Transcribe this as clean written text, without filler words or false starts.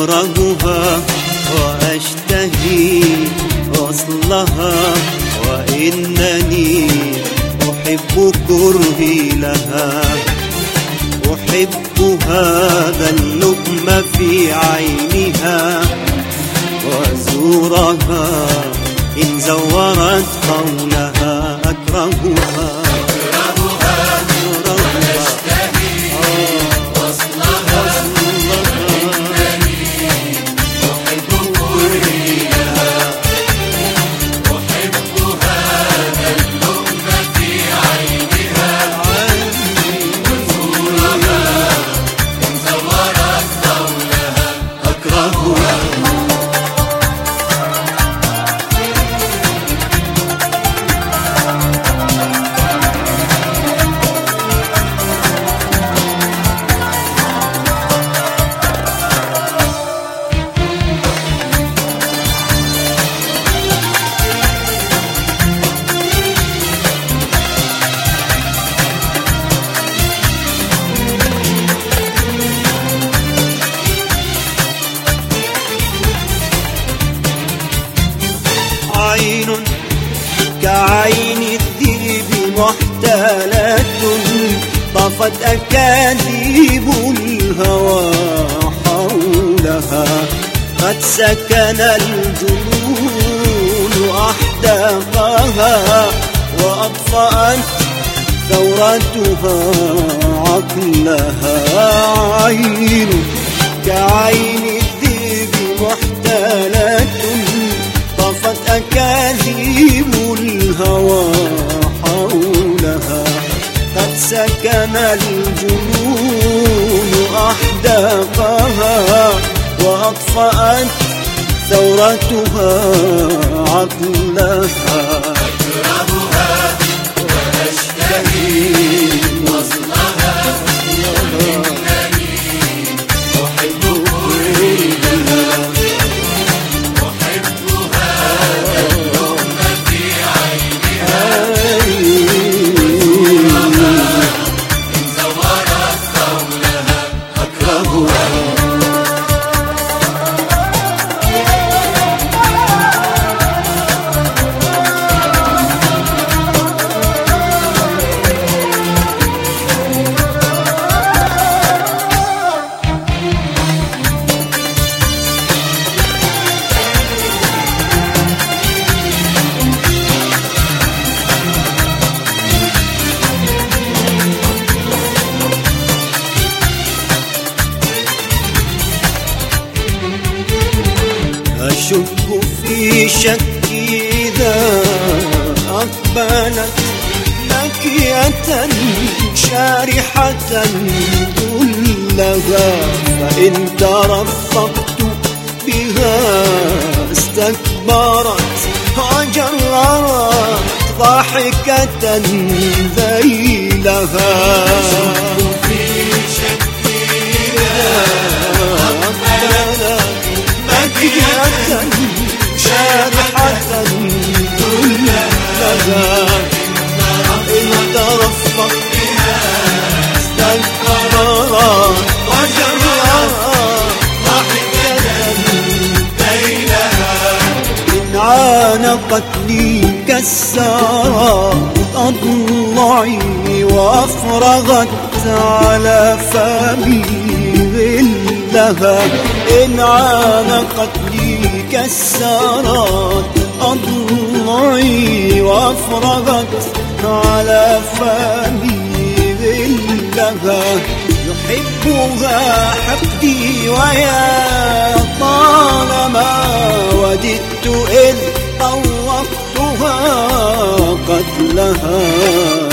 أكرهها وأشتهي وصلها، وإنني أحب كرهي لها. أحب هذا اللؤم في عينها وزورها إن زورت قولها. أكرهها عين كعين الذئب محتالة، طفت أكاذيب الهوى حولها. قد سكن الجنون أحداقها، وأطفأت ثورتها عقلها. عين كعين الذئب محتالة، طفت أكاذيب الهوى حولها. قد سكن الجنون أحداقها، وأطفأت ثورتها عقلها. أكرهها وأشتهي وصلها، وإنني أحب كرهها. أشك في شكي إذا أقبلت مكية شارحة كلها. فإن ترفقت بها استكبرت وجررت ضاحكة ذيلها. شارحة كلها، إن ترفق بها استكبرت وجررت ضاحكة ذيلها. إن عانقتني كسرت أضلعي، وأفرغت على فمي غلها. إن عانقتني كسرت أضلعي، وأفرغت على فمي غلها. يحبها حقدي ويا طالما وددت إذ طوقتها قتلها.